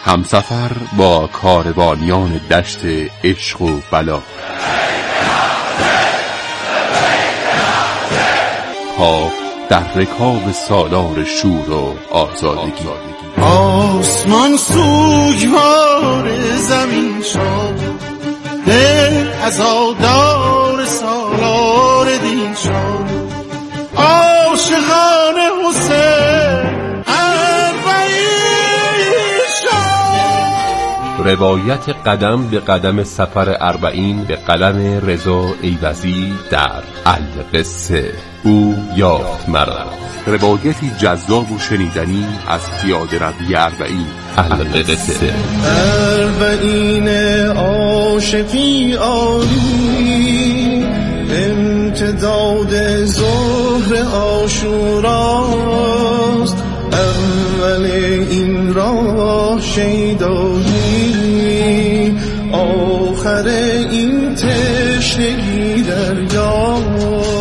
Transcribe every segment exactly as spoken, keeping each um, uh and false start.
همسفر با کاروانیان دشت عشق و بلا، پا در رکاب سالار شور و آزادگی. آسمان سوگوار زمین شد، دل عزادار سالار دین شد. عاشقان حسین اربعین شد. روایت قدم به قدم سفر اربعین به قلم رضا ایوزی در القصه. او یافت مرا، روایتی جذاب و شنیدنی از پیاده روی اربعین. القصه. اربعین عاشقی عالی، امتداد ظهر عاشوراست. اول این راه شیدایی، آخر این تشنگی دریاست.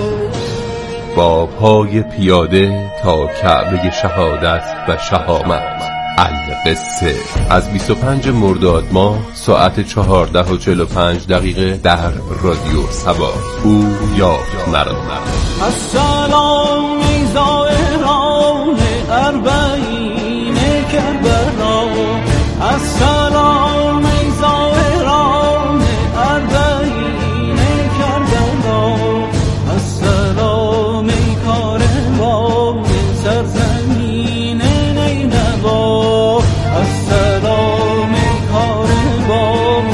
با پای پیاده تا کعبه شهادت و شهامت. القصه. از بیست و پنج مرداد ماه ساعت چهارده و چهل و پنج دقیقه در رادیو سبا. او یافت مرا. السلام زائران اربعین کربلا، السلام زائران اربعین کربلا، السلام کاروان سرزمین نینوا، السلام کاروان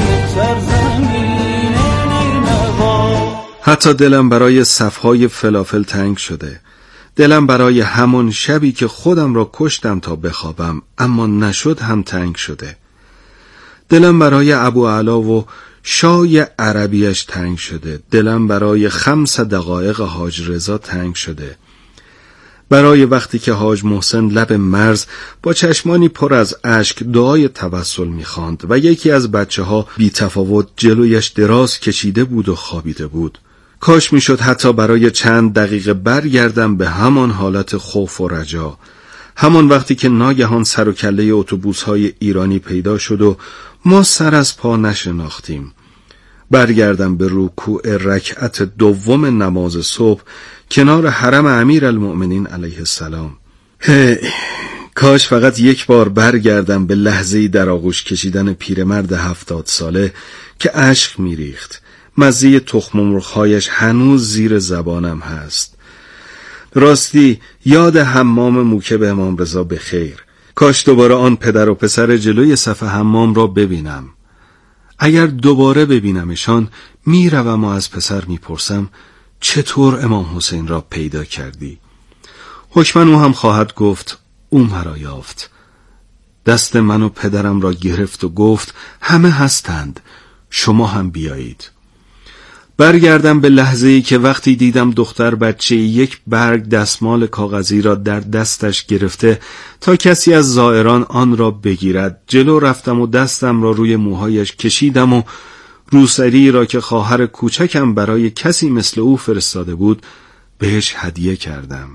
سرزمین نینوا. حتی دلم برای صفهای فلافل تنگ شده. دلم برای همون شبی که خودم را کشتم تا بخوابم اما نشد هم تنگ شده. دلم برای ابو علا و شای عربیش تنگ شده. دلم برای خمس دقایق حاج رضا تنگ شده. برای وقتی که حاج محسن لب مرز با چشمانی پر از اشک دعای توسل می‌خواند و یکی از بچه‌ها بی تفاوت جلویش دراز کشیده بود و خوابیده بود. کاش میشد حتی برای چند دقیقه برگردم به همان حالت خوف و رجا، همان وقتی که ناگهان سر و کله اتوبوس‌های ایرانی پیدا شد و ما سر از پا نشناختیم. برگردم به رکوع رکعت دوم نماز صبح کنار حرم امیرالمؤمنین علیه السلام. هی، کاش فقط یک بار برگردم به لحظه‌ای در آغوش کشیدن پیرمرد هفتاد ساله که اشک میریخت. مزه تخم مرغ‌هایش هنوز زیر زبانم هست. راستی یاد حمام موکب امام رضا به خیر. کاش دوباره آن پدر و پسر جلوی صف حمام را ببینم. اگر دوباره ببینمشان میروم و از پسر میپرسم چطور امام حسین را پیدا کردی؟ حکماً او هم خواهد گفت او مرا یافت. دست من و پدرم را گرفت و گفت همه هستند، شما هم بیایید. برگردم به لحظه‌ای که وقتی دیدم دختر بچه یک برگ دستمال کاغذی را در دستش گرفته تا کسی از زائران آن را بگیرد، جلو رفتم و دستم را روی موهایش کشیدم و روسری را که خواهر کوچکم برای کسی مثل او فرستاده بود بهش هدیه کردم.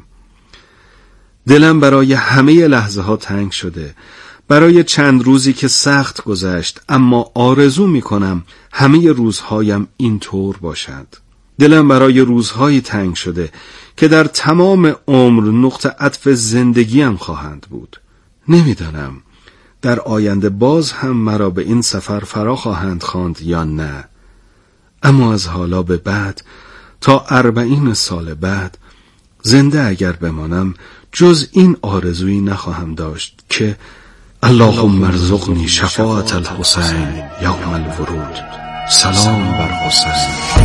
دلم برای همه لحظه ها تنگ شده، برای چند روزی که سخت گذشت، اما آرزو می کنم همه روزهایم اینطور باشد. دلم برای روزهایی تنگ شده که در تمام عمر نقطه عطف زندگیم خواهند بود. نمیدانم در آینده باز هم مرا به این سفر فرا خواهند خواند یا نه، اما از حالا به بعد تا اربعین سال بعد زنده اگر بمانم جز این آرزویی نخواهم داشت که اللهم ارزقنی شفاعت الحسین یوم الورود. سلام بر حسین.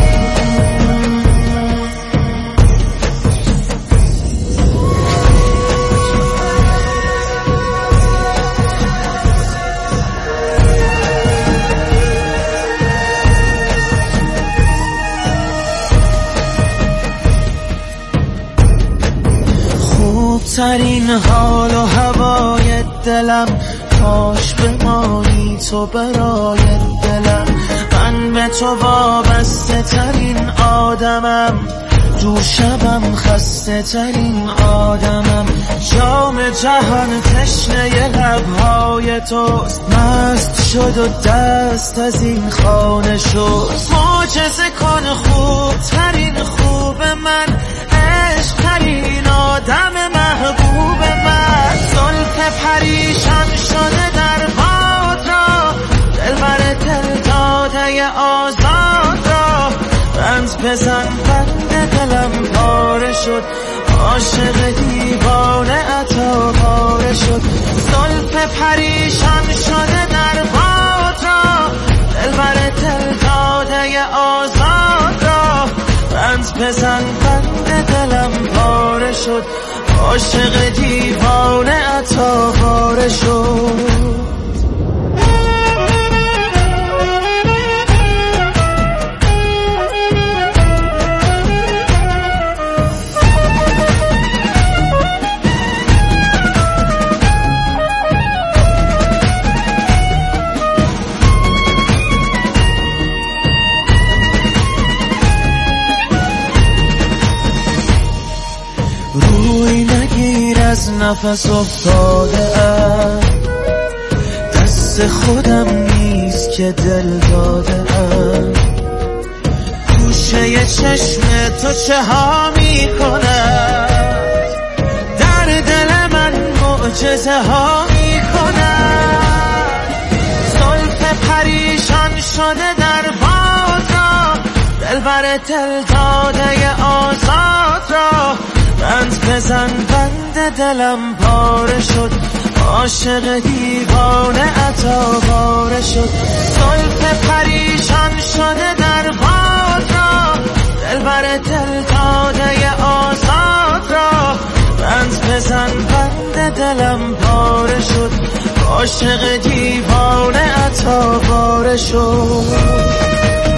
خوبترین حال و هوای دلم، کاش بمانی تو برای دلم. من به تو وابسته ترین آدمم، دور شبم خسته ترین آدمم. جام جهان تشنه لبهای توست، مست شد و دست از این خانه شد. معجزه کن خوب ترین خوب من، عشق ترین آدم محبوب من. زلف پریشان شده در باد را، دلبر دل داده آزاد را. بند بزن بند دلم پاره شد، عاشق دیوانه عطا پاره شد. زلف پریشان شده در باد را، دلبر دل داده آزاد را. بند بزن بند دلم پاره شد، عاشق دیوانه عطا پاره شد. از نفس افتاده ام، دست خودم نیست که دل داده ام. گوشه چشم تو چه ها می کند، در دل من معجزه ها می کند. زلف پریشان شده در باد را، دلبر دل داده آزاد را. بند بزن بند دلم پاره شد، عاشق دیوانه عطا پاره شد. زلف پریشان شده در باد را، دلبر دل داده آزاد را. بند بزن بند دلم پاره شد، عاشق دیوانه عطا پاره شد.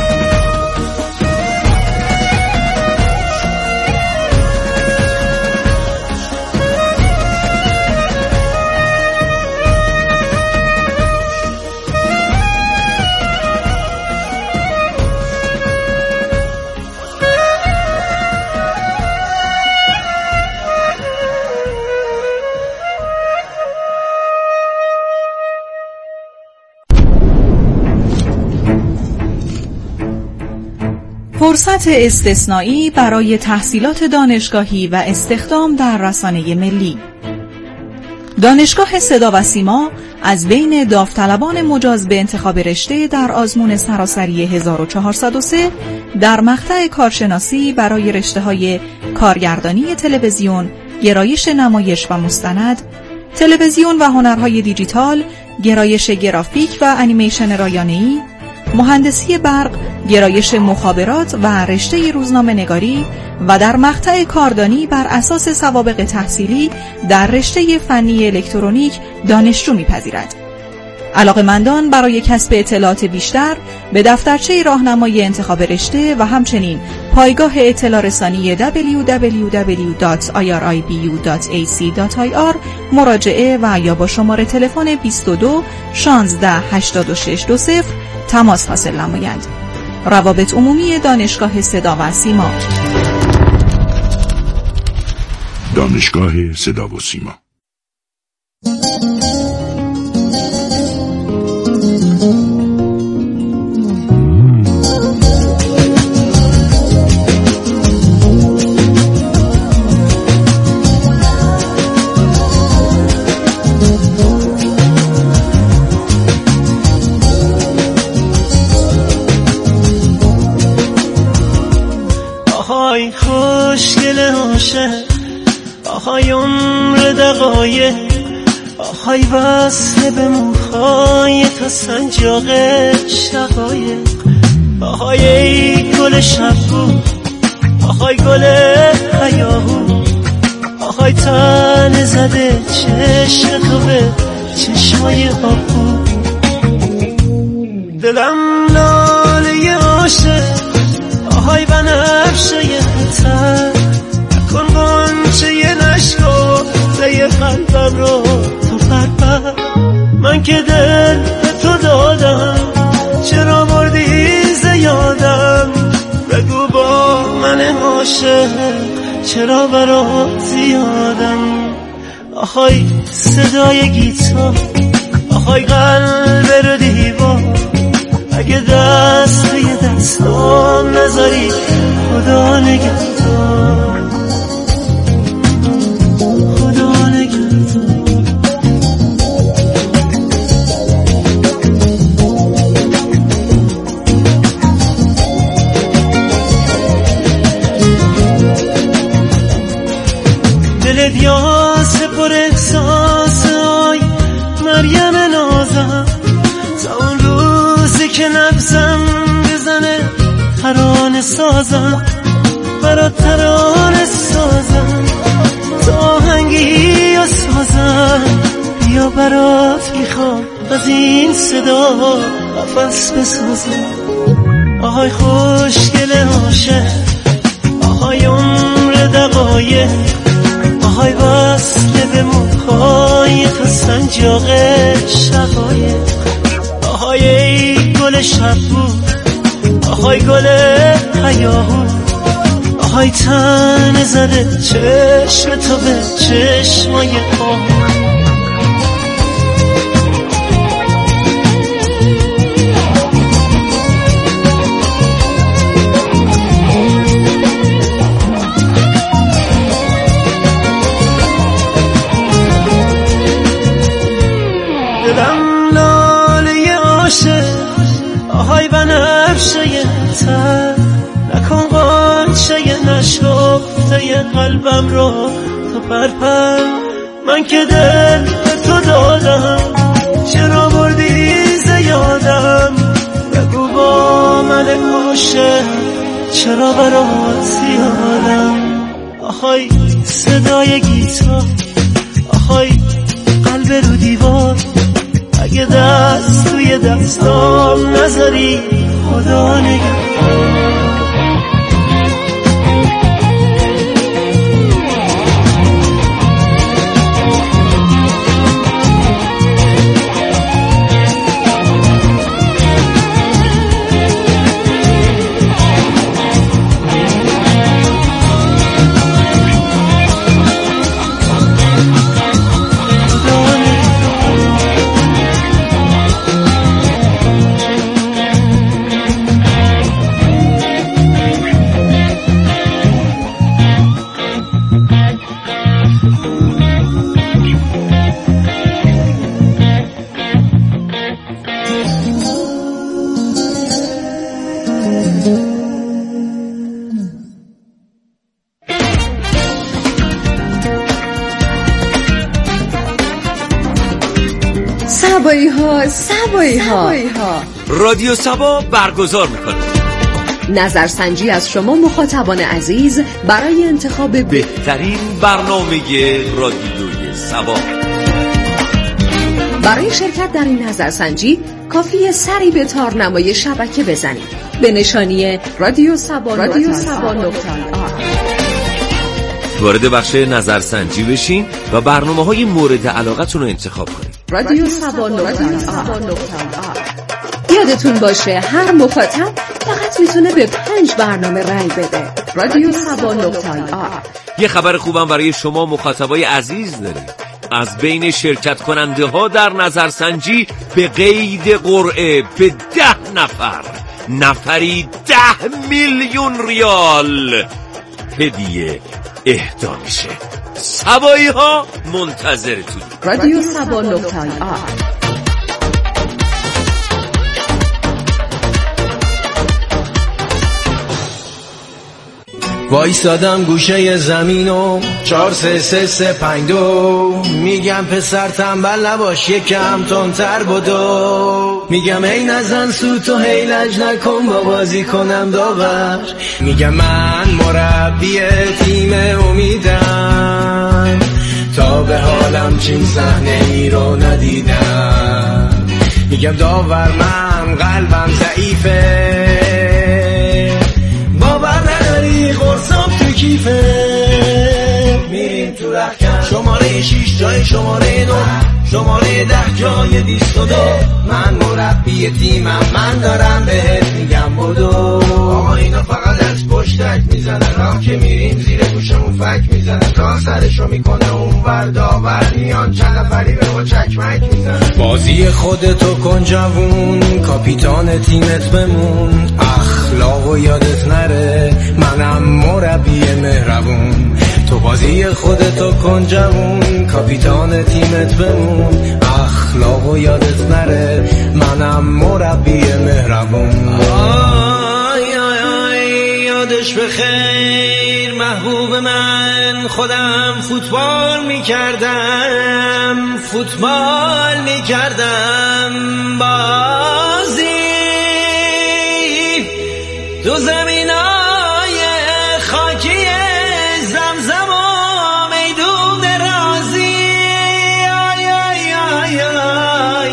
فرصت استثنایی برای تحصیلات دانشگاهی و استخدام در رسانه ملی. دانشگاه صدا و سیما از بین داوطلبان مجاز به انتخاب رشته در آزمون سراسری هزار و چهارصد و سه در مقطع کارشناسی برای رشته‌های کارگردانی تلویزیون، گرایش نمایش و مستند، تلویزیون و هنرهای دیجیتال، گرایش گرافیک و انیمیشن رایانه‌ای، مهندسی برق، گرایش مخابرات و رشته روزنامه نگاری و در مقطع کاردانی بر اساس سوابق تحصیلی در رشته فنی الکترونیک دانشجو می‌پذیرد. علاقه‌مندان برای کسب اطلاعات بیشتر به دفترچه راهنمای انتخاب رشته و همچنین پایگاه اطلاع رسانی دبلیو دبلیو دبلیو دات آی آر آی بی یو دات ای سی دات آی آر مراجعه و یا با شماره تلفن بیست و دو شانزده هشتاد و شش بیست تماس حاصل نمایند. روابط عمومی دانشگاه صدا و سیما. دانشگاه صدا و سیما. آهای خوشگل عاشق، آهای عمر دقایق، آهای وصل به موهای تا سنجاق شقایق، آهای ای گل شبگو، آهای گل هیاهو، آهای تن زده چشم تو به چشمای آبو. دلم لاله عاشق، آهای بنفشه تر، نکن غنچه نشکفته قلبم رو تو پرپر. من که دل به تو دادم، چرا مردی زیادم؟ بگو با من عاشق چرا برات زیادم؟ آهای صدای گیتار، آهای قلب رو دیوار، اگه دست توی دستام نذاری خدا نگهدار، خدا نگهدار. دلت یاس پر احساس آی مریم نازم، تا اون روزی که نفسم بزنه ترانه سازم، برات ترانه سازم، تا آهنگی و سازم، یا برات میخوام از این صدا قفس بسازم. آهای خوشگل عاشق، آهای عمر دقایق، آهای وصله به موهای تو سنجاق شقایق، آهای ای گل شبو، آهای گل هیاهو، آهای تن زده چشم تو به چشمای پا. دلم لاله عاشق، آهای بنفشه تر، نکن قانچه نشکفته قلبم رو تو پرپر. من که دل به تو دادم، چرا بردی زیادم؟ بگو با من عاشق چرا برات زیادم؟ آهای صدای گیتار، آهای قلب رو دیوار، اگه دست توی دستام نذاری خدا نگهدار. سبایی ها سبایی ها رادیو سبا برگزار میکنه نظرسنجی از شما مخاطبان عزیز برای انتخاب بهترین برنامه رادیوی سبا. برای شرکت در این نظرسنجی کافیه سری به تارنمای شبکه بزنید به نشانی رادیو سبا رادیو سبا نقطه آر. وارد بخش نظرسنجی بشین و برنامه‌های مورد علاقتون رو انتخاب کنید. رادیو سبا نقطه آر. یادتون باشه هر مخاطب فقط میتونه به پنج برنامه رای بده. رادیو سبا نقطه آر. یه خبر خوبم برای شما مخاطبای عزیز داریم. از بین شرکت کننده ها در نظرسنجی به قید قرعه به ده نفر نفری ده میلیون ریال هدیه اهدا میشه. سبایی ها منتظرتون. رادیو سبا نقطه آر. وایسادم گوشه زمین و چار سه سه سه پنج دو، میگم پسر تنبل نباش یکم تندتر بدو، میگم ای نزن سوت و هی لج نکن با بازی کنم داور، میگم من مربی تیم امیدم تا به حالم چین صحنه ای رو ندیدم، میگم داور من قلبم ضعیفه باور نداری قرصم تو کیفه، میریم تو رخکن شماره شیش جای شماره نو، شماره ده جای بیست و دو من مربی تیمم من دارم بهت میگم بدو آقا اینا فقط از پشتک میزنن راه که میریم زیر گوشمون فک میزنن راه سرشو میکنه اون ور داور میان چند نفری به ما چکمک میزنن بازی خودتو کن جوون کاپیتان تیمت بمون اخلاق و یادت نره منم مربی مهربون تو بازی خودتو کن جوون کاپیتان تیمت بمون اخلاق و یادت نره منم مربی مهربون آی آی آی یادش بخیر محبوب من خودم فوتبال میکردم فوتبال میکردم بازی تو زمینای خاکی زمزم و میدون رازی آی آی آی آی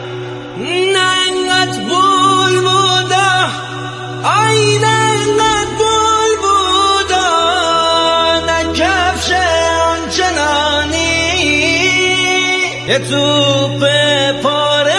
ننگت بول بوده آی ننگت بول بوده نکفش آنچنانی یه توپ پاره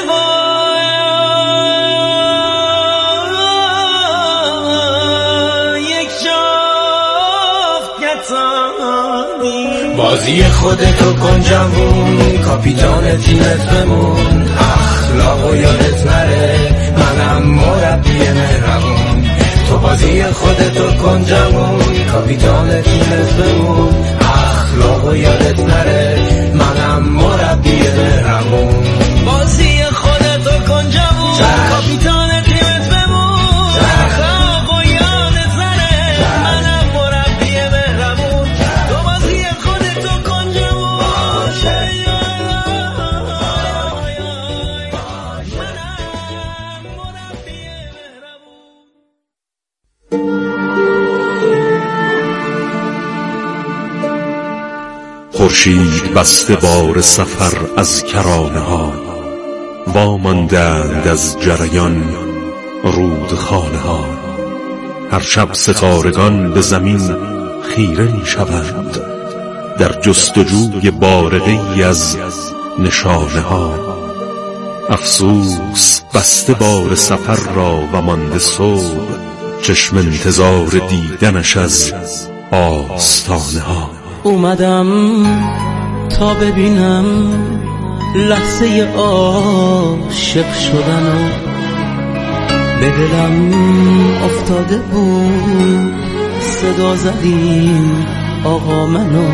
بازی خودتو کن جوون کاپیتان تیمت بمون اخلاق و یادت نره منم مربی مهربون تو بازی خودتو کن جوون کاپیتان تیمت بمون اخلاق و یادت نره منم مربی مهربون بازی خودتو کن جوون کاپیتان تیمت بمون اخلاق و یادت نره منم مربی مهربون تو بازی خودتو کن جوون خورشید بسته بار سفر از کرانه ها واماندند از جریان رودخانه ها هر شب ستارگان به زمین خیره می شوند در جستجوی بارقی از نشانه ها افسوس بسته بار سفر را و مانده صبح چشم انتظار دیدنش از آستانه ها اومدم تا ببینم لحظه عاشق شدن و به دلم افتاده بود صدا زدیم آقا منو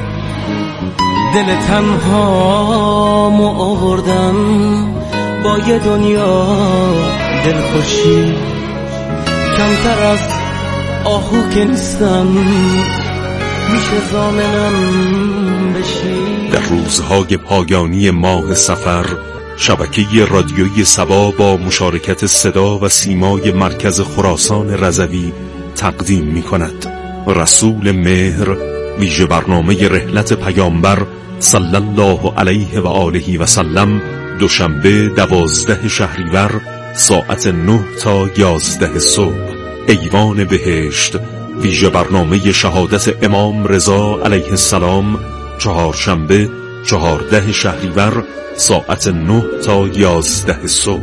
دل تنهامو آوردم با یه دنیا دلخوشی کمتر از آهو که نیستم میشه ضامنم بشی. در روزهای پایانی ماه صفر شبکه رادیویی سبا با مشارکت صدا و سیمای مرکز خراسان رضوی تقدیم می کند رسول مهر ویژه برنامه رحلت پیامبر صلی الله علیه و آله و سلم دوشنبه دوازده شهریور ساعت نه تا یازده صبح ایوان بهشت ویژه برنامه شهادت امام رضا علیه السلام چهارشنبه چهارده شهریور ساعت نه تا یازده صبح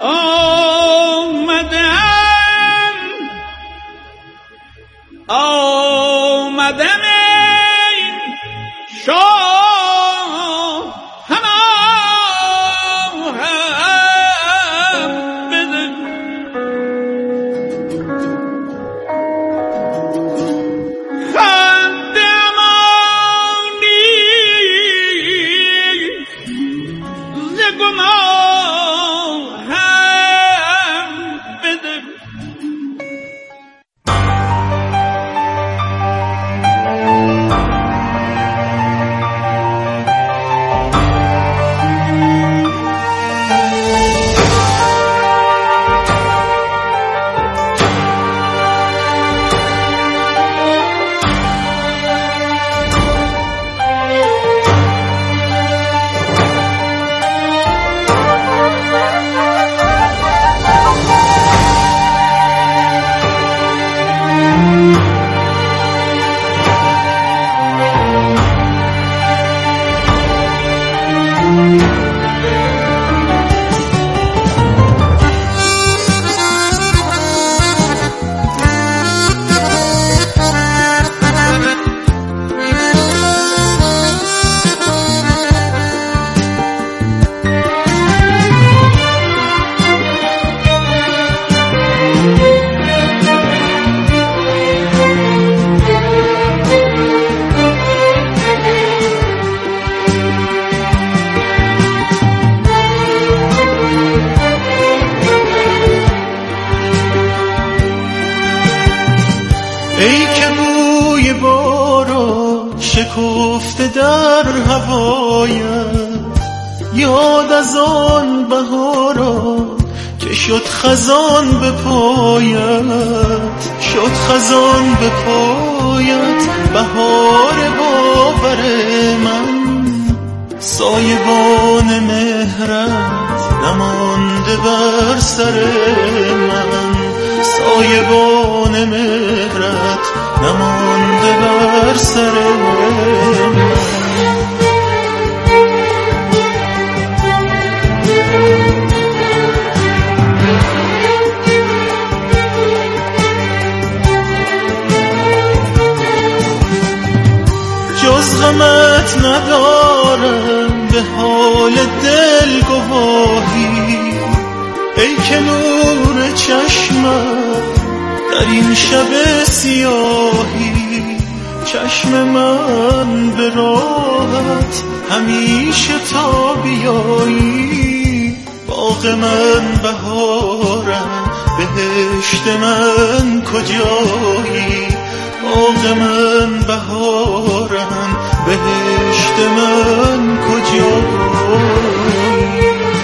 آمدم آمدم شاه هوایت، یاد از آن بهارا که شد خزان به پایت، شد خزان به پایت. بهار باور من، سایبان مهرت نمانده بر سر من، سایبان مهرت نمانده بر سر من. جز غمت ندارم به حال دل گواهی، ای که نور چشمت در این شب سیاهی. چشم من به راحت همیشه تا بیایی، باغ من بهارم بهشت من کجایی، باغ من بهارم بهشت من کجایی.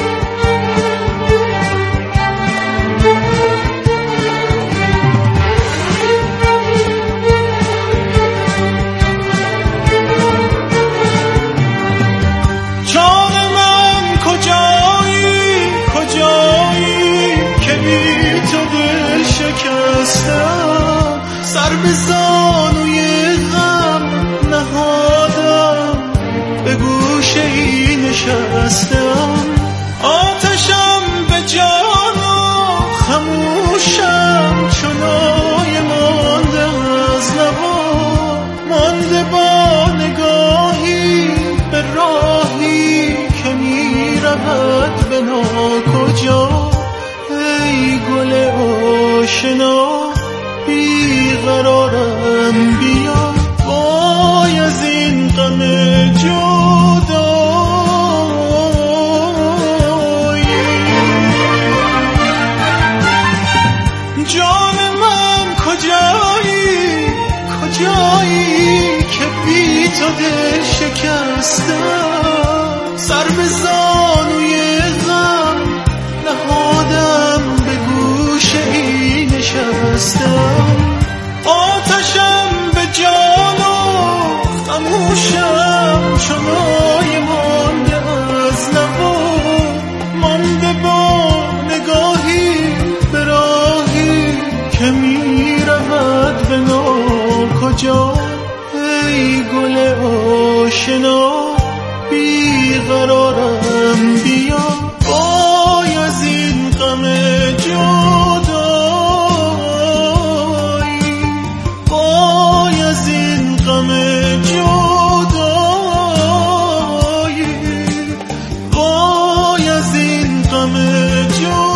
جان من کجایی، کجایی که بی تو دل شکستم، سر به زانوی غم نهادم، به گوشه ای نشستم. آتشم به جان و خموشم، چنای مانده از نوا، مانده با نگاهی به راهی که می رود به ناکجا. ای گل آشنا بیقرارم، بیا وای از این غم جدایی. جان من کجایی، کجایی که بی تو دل شکستم، سر به زانوی غم نهادم، به گوشه ای نشستم. آتشم به جان و خموشم، چنای مانده از نوا، مانده با نگاهی به راهی که می رود به ناکجا. ای گل آشنا بیقرارم، بیا وای از این غم جدایی، وای از این غم جدایی، وای از این غم جدایی.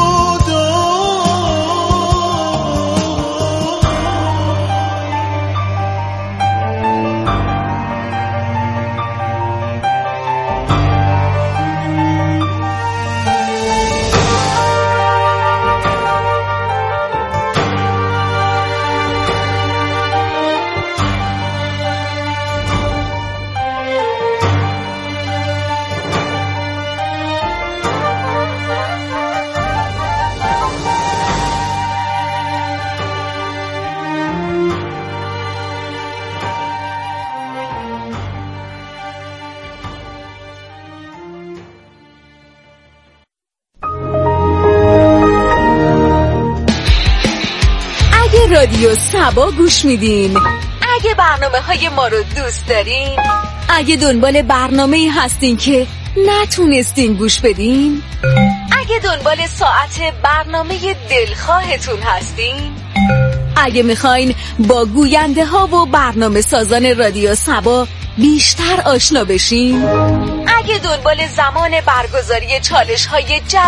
رادیو سبا گوش میدین، اگه برنامه های ما رو دوست دارین، اگه دنبال برنامه هستین که نتونستین گوش بدین، اگه دنبال ساعت برنامه دلخواهتون هستین، اگه میخواین با گوینده ها و برنامه سازان رادیو سبا بیشتر آشنا بشین، اگه دنبال زمان برگزاری چالش های